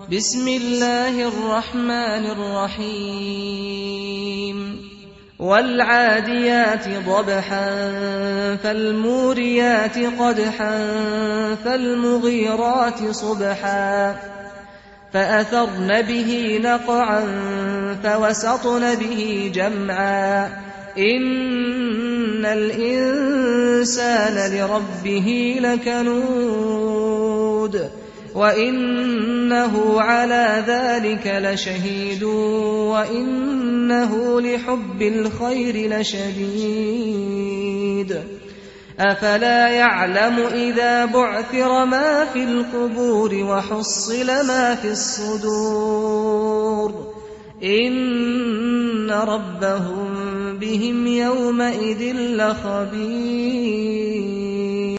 بسم الله الرحمن الرحيم والعاديات ضبحا فالموريات قدحا فالمغيرات صبحا فأثرن به نقعا فوسطن به جمعا إن الإنسان لربه لكنود وإنه على ذلك لشهيد وإنه لحب الخير لشديد أفلا يعلم إذا بعثر ما في القبور وحصل ما في الصدور إن ربهم بهم يومئذ لخبير.